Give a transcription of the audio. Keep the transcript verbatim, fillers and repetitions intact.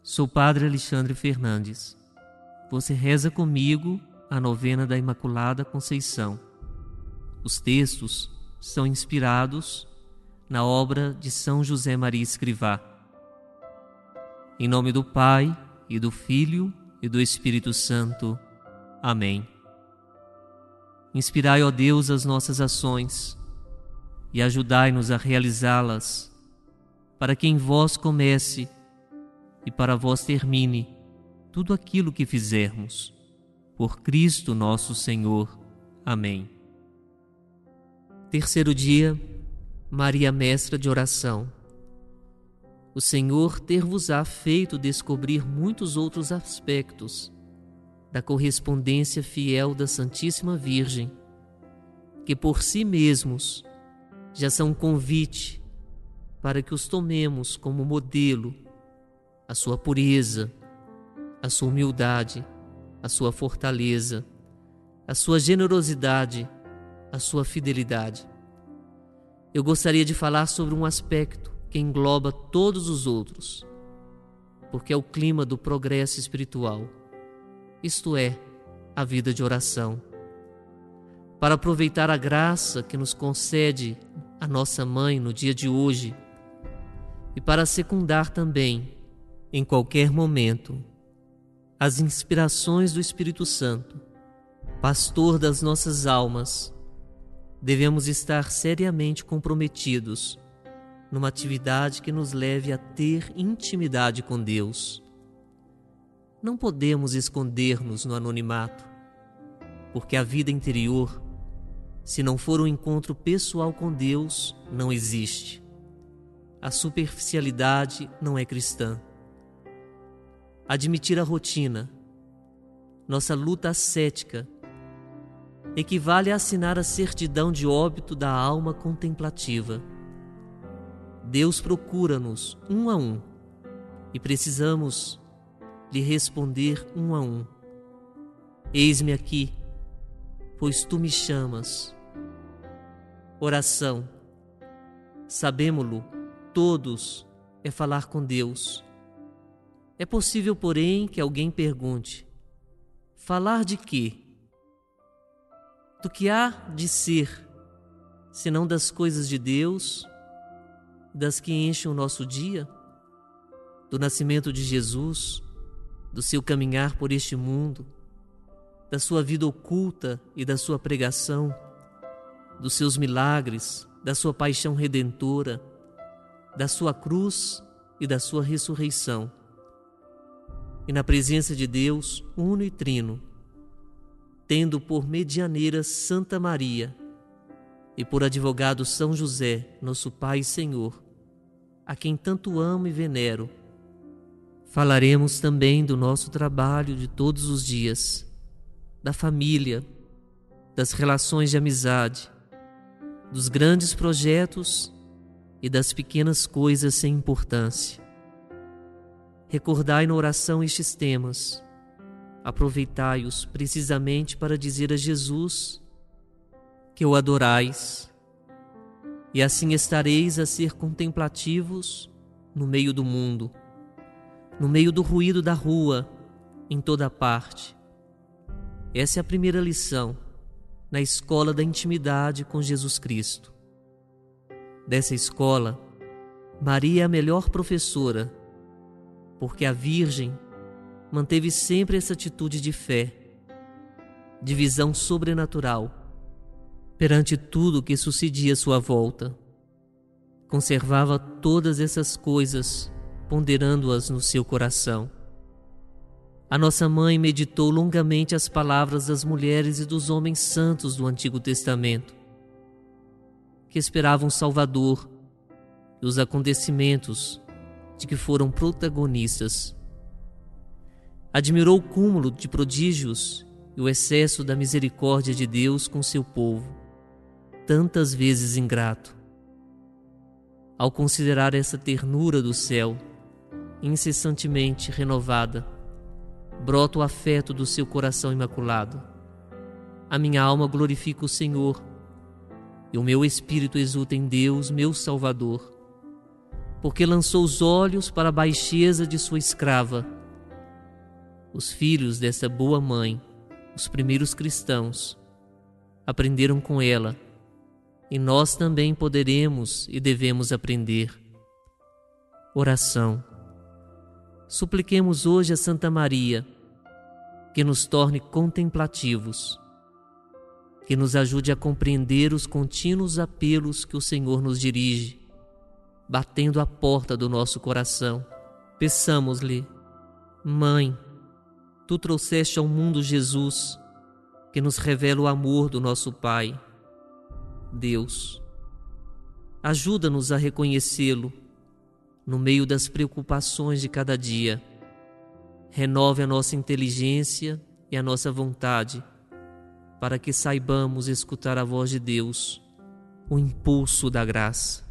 Sou Padre Alexandre Fernandes. Você reza comigo a novena da Imaculada Conceição. Os textos são inspirados na obra de São José Maria Escrivá. Em nome do Pai, e do Filho, e do Espírito Santo. Amém. Inspirai, ó Deus, as nossas ações e ajudai-nos a realizá-las, para que em vós comece e para vós termine tudo aquilo que fizermos. Por Cristo nosso Senhor. Amém. Terceiro dia, Maria Mestra de Oração. O Senhor ter-vos-á feito descobrir muitos outros aspectos da correspondência fiel da Santíssima Virgem, que por si mesmos já são um convite para que os tomemos como modelo, a sua pureza, a sua humildade, a sua fortaleza, a sua generosidade, a sua fidelidade. Eu gostaria de falar sobre um aspecto que engloba todos os outros, porque é o clima do progresso espiritual, isto é, a vida de oração. Para aproveitar a graça que nos concede a nossa Mãe no dia de hoje e para secundar também, em qualquer momento, as inspirações do Espírito Santo, pastor das nossas almas, devemos estar seriamente comprometidos numa atividade que nos leve a ter intimidade com Deus. Não podemos esconder-nos no anonimato, porque a vida interior, se não for um encontro pessoal com Deus, não existe. A superficialidade não é cristã. Admitir a rotina, nossa luta ascética, equivale a assinar a certidão de óbito da alma contemplativa. Deus procura-nos um a um e precisamos lhe responder um a um. Eis-me aqui, pois tu me chamas. Oração, sabemo-lo todos, é falar com Deus. É possível, porém, que alguém pergunte: falar de quê? Do que há de ser, senão das coisas de Deus, das que enchem o nosso dia? Do nascimento de Jesus, do seu caminhar por este mundo, da sua vida oculta e da sua pregação, dos seus milagres, da sua paixão redentora, da sua cruz e da sua ressurreição. E na presença de Deus, uno e trino, tendo por medianeira Santa Maria e por advogado São José, nosso Pai e Senhor, a quem tanto amo e venero, falaremos também do nosso trabalho de todos os dias, da família, das relações de amizade, dos grandes projetos e das pequenas coisas sem importância. Recordai na oração estes temas, aproveitai-os precisamente para dizer a Jesus que o adorais, e assim estareis a ser contemplativos no meio do mundo, no meio do ruído da rua, em toda parte. Essa é a primeira lição na escola da intimidade com Jesus Cristo. Dessa escola, Maria é a melhor professora, porque a Virgem manteve sempre essa atitude de fé, de visão sobrenatural, perante tudo que sucedia à sua volta. Conservava todas essas coisas, ponderando-as no seu coração. A nossa mãe meditou longamente as palavras das mulheres e dos homens santos do Antigo Testamento, que esperavam um Salvador, e os acontecimentos de que foram protagonistas. Admirou o cúmulo de prodígios e o excesso da misericórdia de Deus com seu povo, tantas vezes ingrato. Ao considerar essa ternura do céu, incessantemente renovada, brota o afeto do seu coração imaculado. A minha alma glorifica o Senhor, e o meu espírito exulta em Deus, meu Salvador, porque lançou os olhos para a baixeza de sua escrava. Os filhos dessa boa mãe, os primeiros cristãos, aprenderam com ela, e nós também poderemos e devemos aprender. Oração. Supliquemos hoje a Santa Maria que nos torne contemplativos, que nos ajude a compreender os contínuos apelos que o Senhor nos dirige, batendo à porta do nosso coração. Peçamos-lhe: Mãe, Tu trouxeste ao mundo Jesus, que nos revela o amor do nosso Pai. Deus, ajuda-nos a reconhecê-lo no meio das preocupações de cada dia. Renove a nossa inteligência e a nossa vontade, para que saibamos escutar a voz de Deus, o impulso da graça.